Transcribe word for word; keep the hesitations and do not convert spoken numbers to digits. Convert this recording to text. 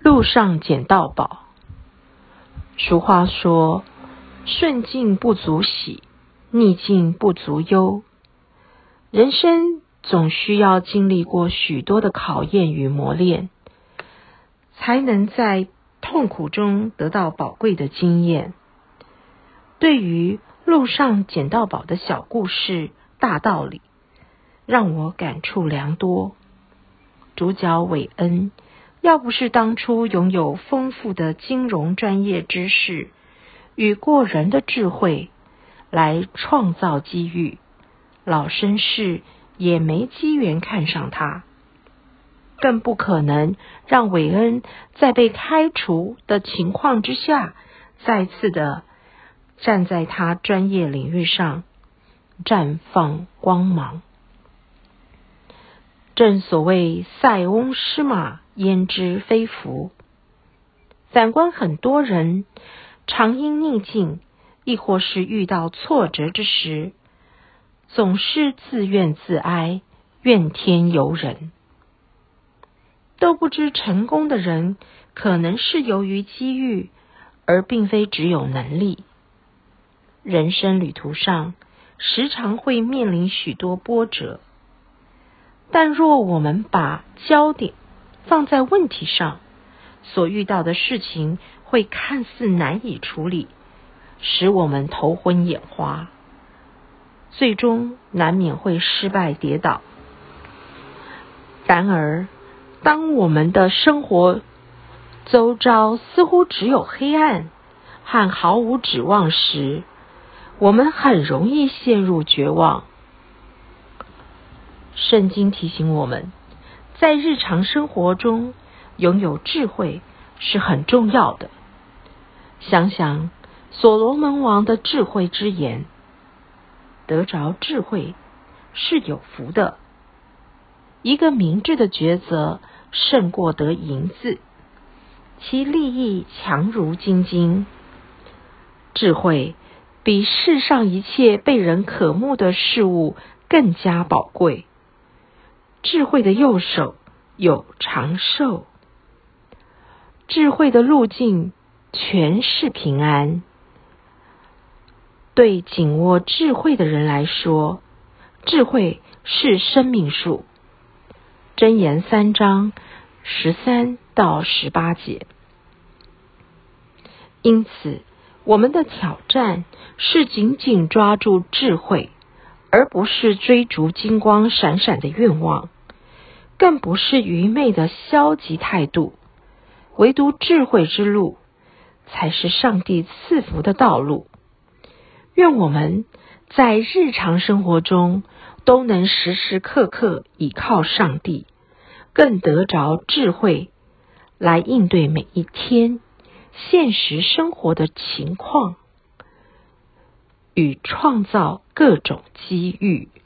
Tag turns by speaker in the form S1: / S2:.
S1: 路上捡到宝。俗话说，顺境不足喜，逆境不足忧。人生总需要经历过许多的考验与磨练，才能在痛苦中得到宝贵的经验。对于路上捡到宝的小故事、大道理，让我感触良多。主角韦恩，要不是当初拥有丰富的金融专业知识与过人的智慧来创造机遇，老绅士也没机缘看上他，更不可能让韦恩在被开除的情况之下，再次的站在他专业领域上绽放光芒。正所谓塞翁失马，焉知非福。反观很多人，常因逆境，亦或是遇到挫折之时，总是自怨自哀，怨天尤人，都不知成功的人可能是由于机遇，而并非只有能力。人生旅途上，时常会面临许多波折，但若我们把焦点放在问题上，所遇到的事情会看似难以处理，使我们头昏眼花，最终难免会失败跌倒。然而，当我们的生活周遭似乎只有黑暗和毫无指望时，我们很容易陷入绝望。圣经提醒我们，在日常生活中拥有智慧是很重要的。想想所罗门王的智慧之言，得着智慧是有福的。一个明智的抉择胜过得银子，其利益强如金金。智慧比世上一切被人渴慕的事物更加宝贵。智慧的右手有长寿，智慧的路径全是平安。对紧握智慧的人来说，智慧是生命树。箴言三章十三到十八节。因此，我们的挑战是紧紧抓住智慧，而不是追逐金光闪闪的愿望，更不是愚昧的消极态度。唯独智慧之路，才是上帝赐福的道路。愿我们在日常生活中都能时时刻刻倚靠上帝，更得着智慧，来应对每一天现实生活的情况，与创造各种机遇。